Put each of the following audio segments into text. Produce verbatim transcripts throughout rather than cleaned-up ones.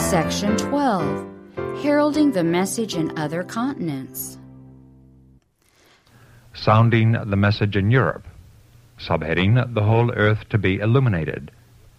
Section twelve. Heralding the Message in Other Continents. Sounding the Message in Europe. Subheading, The Whole Earth to be Illuminated.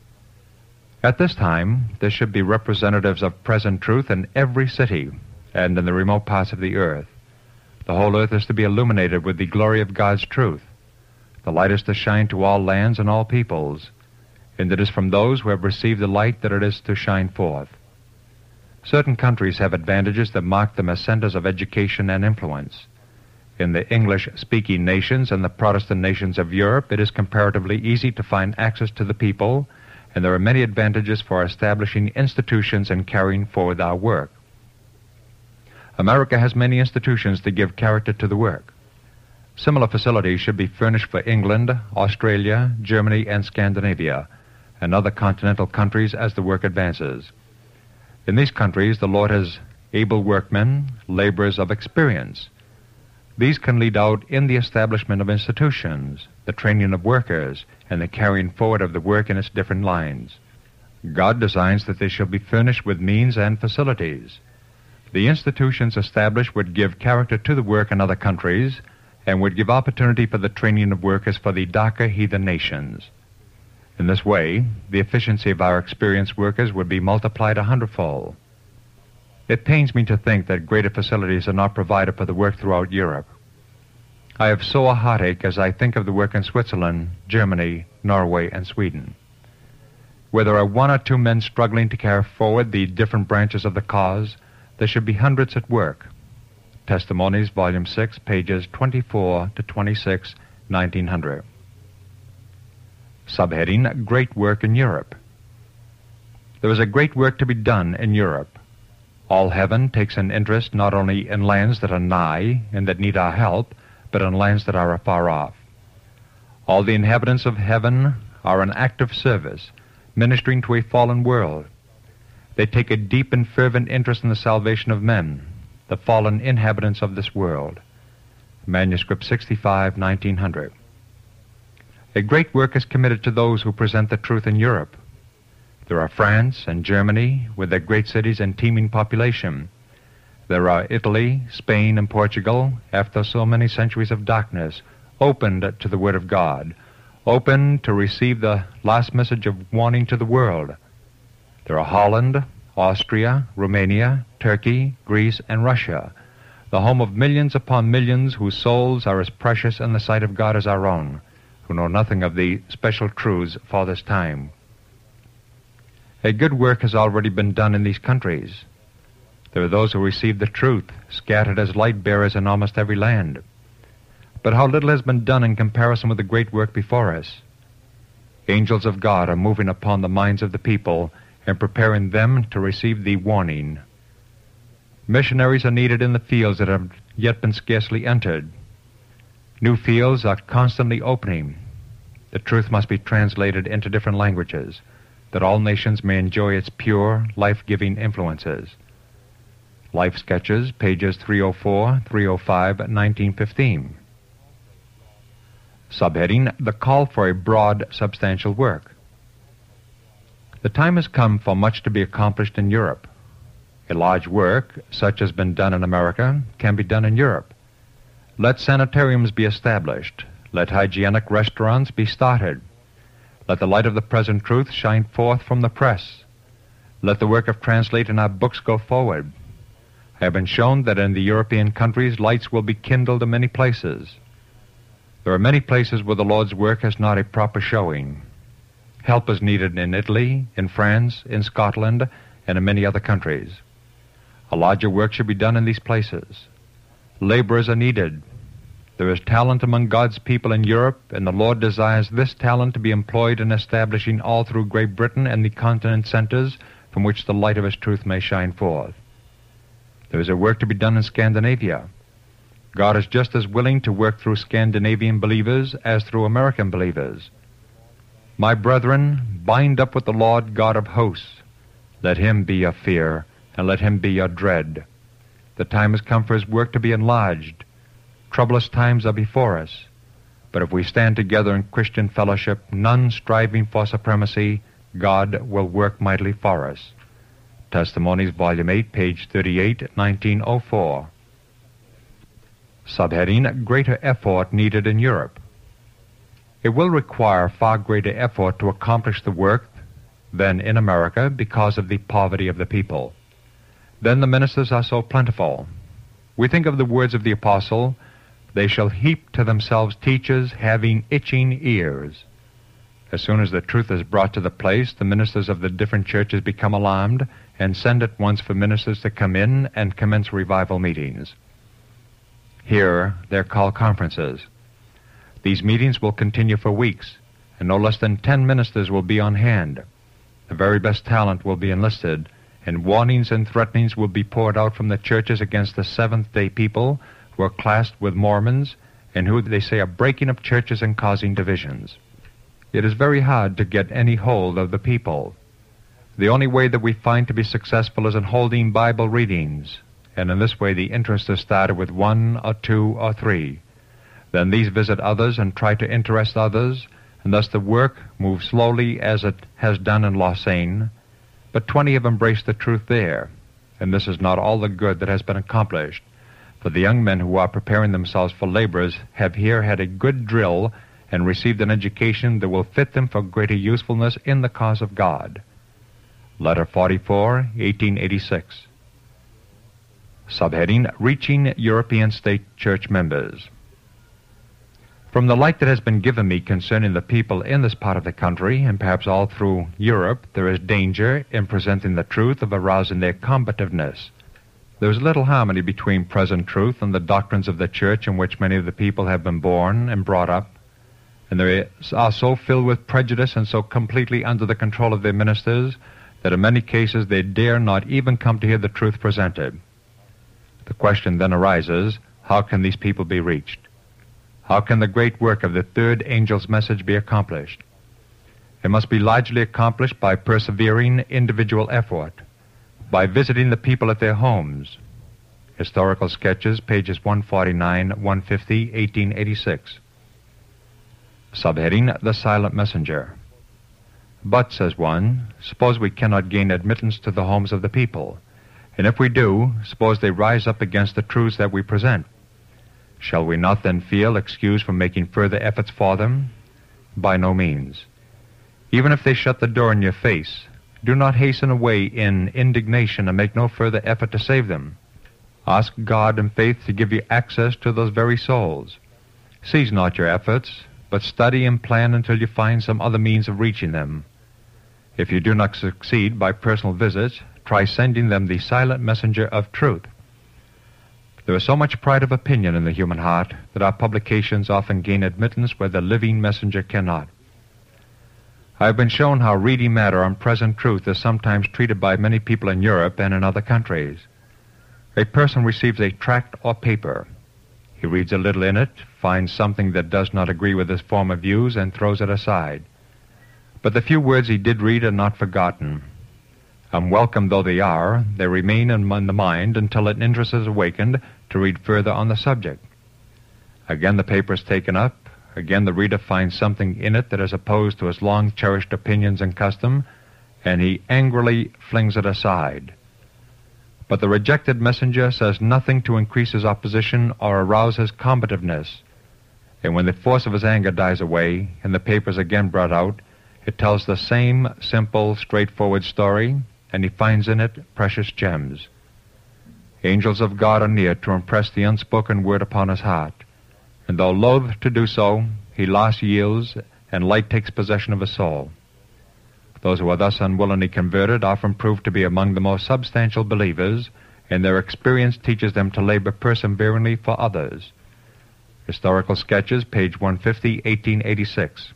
At this time, there should be representatives of present truth in every city and in the remote parts of the earth. The whole earth is to be illuminated with the glory of God's truth. The light is to shine to all lands and all peoples, and it is from those who have received the light that it is to shine forth. Certain countries have advantages that mark them as centers of education and influence. In the English-speaking nations and the Protestant nations of Europe, it is comparatively easy to find access to the people, and there are many advantages for establishing institutions and carrying forward our work. America has many institutions to give character to the work. Similar facilities should be furnished for England, Australia, Germany, and Scandinavia, and other continental countries as the work advances. In these countries, the Lord has able workmen, laborers of experience. These can lead out in the establishment of institutions, the training of workers, and the carrying forward of the work in its different lines. God designs that they shall be furnished with means and facilities. The institutions established would give character to the work in other countries and would give opportunity for the training of workers for the darker heathen nations. In this way, the efficiency of our experienced workers would be multiplied a hundredfold. It pains me to think that greater facilities are not provided for the work throughout Europe. I have so a heartache as I think of the work in Switzerland, Germany, Norway, and Sweden. Where there are one or two men struggling to carry forward the different branches of the cause, there should be hundreds at work. Testimonies, Volume six, pages twenty-four to twenty-six, nineteen hundred. Subheading, Great Work in Europe. There is a great work to be done in Europe. All heaven takes an interest not only in lands that are nigh and that need our help, but in lands that are afar off. All the inhabitants of heaven are in active service, ministering to a fallen world. They take a deep and fervent interest in the salvation of men, the fallen inhabitants of this world. Manuscript sixty-five, nineteen hundred. A great work is committed to those who present the truth in Europe. There are France and Germany, with their great cities and teeming population. There are Italy, Spain, and Portugal, after so many centuries of darkness, opened to the Word of God, open to receive the last message of warning to the world. There are Holland, Austria, Romania, Turkey, Greece, and Russia, the home of millions upon millions whose souls are as precious in the sight of God as our own, who know nothing of the special truths for this time. A good work has already been done in these countries. There are those who receive the truth, scattered as light-bearers in almost every land. But how little has been done in comparison with the great work before us. Angels of God are moving upon the minds of the people and preparing them to receive the warning. Missionaries are needed in the fields that have yet been scarcely entered. New fields are constantly opening. The truth must be translated into different languages, that all nations may enjoy its pure, life-giving influences. Life Sketches, pages three oh four, three oh five, nineteen fifteen. Subheading, The Call for a Broad, Substantial Work. The time has come for much to be accomplished in Europe. A large work, such as has been done in America, can be done in Europe. Let sanitariums be established. Let hygienic restaurants be started. Let the light of the present truth shine forth from the press. Let the work of translating our books go forward. I have been shown that in the European countries lights will be kindled in many places. There are many places where the Lord's work has not a proper showing. Help is needed in Italy, in France, in Scotland, and in many other countries. A larger work should be done in these places. Laborers are needed. There is talent among God's people in Europe, and the Lord desires this talent to be employed in establishing all through Great Britain and the continent centers from which the light of His truth may shine forth. There is a work to be done in Scandinavia. God is just as willing to work through Scandinavian believers as through American believers. My brethren, bind up with the Lord God of hosts. Let Him be your fear, and let Him be your dread. The time has come for His work to be enlarged. Troublous times are before us. But if we stand together in Christian fellowship, none striving for supremacy, God will work mightily for us. Testimonies, Volume eight, page thirty-eight, nineteen oh four. Subheading, Greater Effort Needed in Europe. It will require far greater effort to accomplish the work than in America because of the poverty of the people. Then the ministers are so plentiful. We think of the words of the apostle, "They shall heap to themselves teachers having itching ears." As soon as the truth is brought to the place, the ministers of the different churches become alarmed and send at once for ministers to come in and commence revival meetings. Here, they're called conferences. These meetings will continue for weeks, and no less than ten ministers will be on hand. The very best talent will be enlisted, and warnings and threatenings will be poured out from the churches against the Seventh-day people who are classed with Mormons and who, they say, are breaking up churches and causing divisions. It is very hard to get any hold of the people. The only way that we find to be successful is in holding Bible readings, and in this way the interest is started with one or two or three. Then these visit others and try to interest others, and thus the work moves slowly as it has done in Lausanne, but twenty have embraced the truth there, and this is not all the good that has been accomplished, for the young men who are preparing themselves for labors have here had a good drill and received an education that will fit them for greater usefulness in the cause of God. Letter forty-four, eighteen eighty-six. Subheading, Reaching European State Church Members. From the light that has been given me concerning the people in this part of the country, and perhaps all through Europe, there is danger in presenting the truth of arousing their combativeness. There is little harmony between present truth and the doctrines of the church in which many of the people have been born and brought up, and they are so filled with prejudice and so completely under the control of their ministers that in many cases they dare not even come to hear the truth presented. The question then arises, how can these people be reached? How can the great work of the third angel's message be accomplished? It must be largely accomplished by persevering individual effort, by visiting the people at their homes. Historical Sketches, pages one forty-nine, one fifty, eighteen eighty-six. Subheading, The Silent Messenger. But, says one, suppose we cannot gain admittance to the homes of the people, and if we do, suppose they rise up against the truths that we present. Shall we not then feel excused from making further efforts for them? By no means. Even if they shut the door in your face, do not hasten away in indignation and make no further effort to save them. Ask God in faith to give you access to those very souls. Cease not your efforts, but study and plan until you find some other means of reaching them. If you do not succeed by personal visits, try sending them the silent messenger of truth. There is so much pride of opinion in the human heart that our publications often gain admittance where the living messenger cannot. I have been shown how reading matter on present truth is sometimes treated by many people in Europe and in other countries. A person receives a tract or paper. He reads a little in it, finds something that does not agree with his former views, and throws it aside. But the few words he did read are not forgotten. Unwelcome though they are, they remain in the mind until an interest is awakened to read further on the subject. Again the paper is taken up. Again the reader finds something in it that is opposed to his long-cherished opinions and custom, and he angrily flings it aside. But the rejected messenger says nothing to increase his opposition or arouse his combativeness. And when the force of his anger dies away and the paper is again brought out, it tells the same simple, straightforward story, and he finds in it precious gems. Angels of God are near to impress the unspoken word upon his heart, and though loath to do so, he last yields, and light takes possession of his soul. Those who are thus unwillingly converted often prove to be among the most substantial believers, and their experience teaches them to labor perseveringly for others. Historical Sketches, page one fifty, eighteen eighty-six.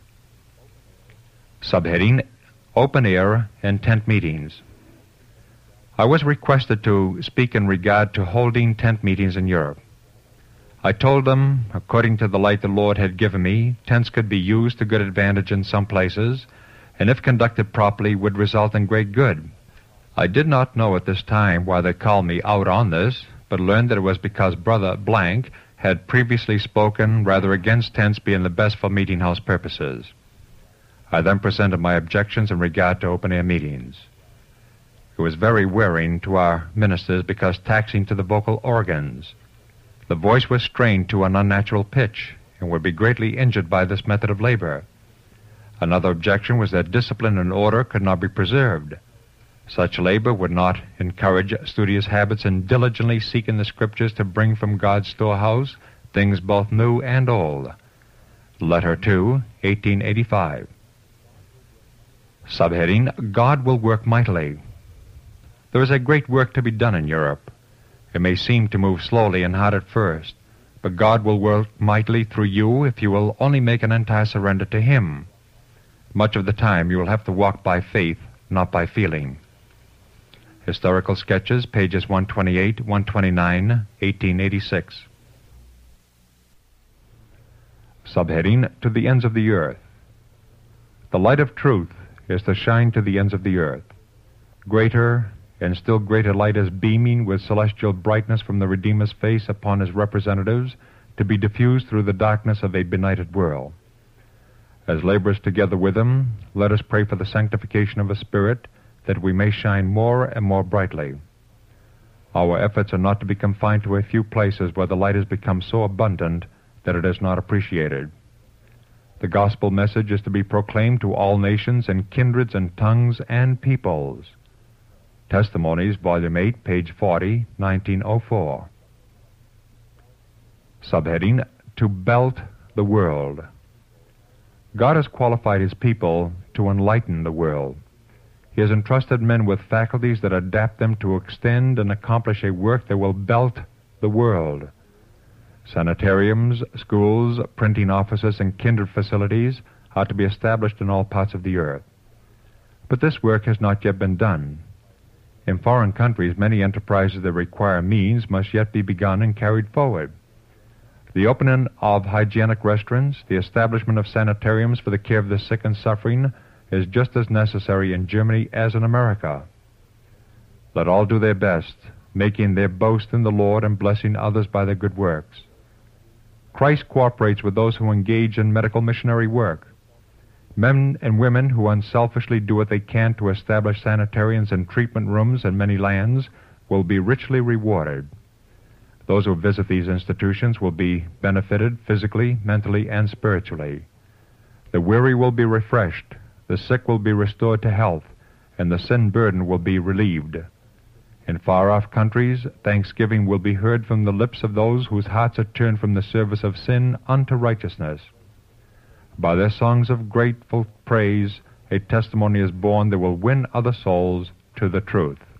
Subheading, Open Air and Tent Meetings. I was requested to speak in regard to holding tent meetings in Europe. I told them, according to the light the Lord had given me, tents could be used to good advantage in some places, and if conducted properly would result in great good. I did not know at this time why they called me out on this, but learned that it was because Brother Blank had previously spoken rather against tents being the best for meeting house purposes. I then presented my objections in regard to open-air meetings. It was very wearing to our ministers because taxing to the vocal organs. The voice was strained to an unnatural pitch and would be greatly injured by this method of labor. Another objection was that discipline and order could not be preserved. Such labor would not encourage studious habits and diligently seek in the Scriptures to bring from God's storehouse things both new and old. Letter two, eighteen eighty-five. Subheading, God will work mightily. There is a great work to be done in Europe. It may seem to move slowly and hard at first, but God will work mightily through you if you will only make an entire surrender to Him. Much of the time you will have to walk by faith, not by feeling. Historical Sketches, pages one twenty-eight, one twenty-nine, eighteen eighty-six. Subheading, To the Ends of the Earth. The light of truth is to shine to the ends of the earth. Greater and still greater light is beaming with celestial brightness from the Redeemer's face upon His representatives to be diffused through the darkness of a benighted world. As laborers together with Him, let us pray for the sanctification of His Spirit, that we may shine more and more brightly. Our efforts are not to be confined to a few places where the light has become so abundant that it is not appreciated. The gospel message is to be proclaimed to all nations and kindreds and tongues and peoples. Testimonies, Volume eight, page forty, nineteen oh four. Subheading, To Belt the World. God has qualified His people to enlighten the world. He has entrusted men with faculties that adapt them to extend and accomplish a work that will belt the world. Sanitariums, schools, printing offices, and kindred facilities are to be established in all parts of the earth. But this work has not yet been done. In foreign countries, many enterprises that require means must yet be begun and carried forward. The opening of hygienic restaurants, the establishment of sanitariums for the care of the sick and suffering, is just as necessary in Germany as in America. Let all do their best, making their boast in the Lord and blessing others by their good works. Christ cooperates with those who engage in medical missionary work. Men and women who unselfishly do what they can to establish sanitariums and treatment rooms in many lands will be richly rewarded. Those who visit these institutions will be benefited physically, mentally, and spiritually. The weary will be refreshed, the sick will be restored to health, and the sin burden will be relieved. In far-off countries, thanksgiving will be heard from the lips of those whose hearts are turned from the service of sin unto righteousness. By their songs of grateful praise, a testimony is born that will win other souls to the truth.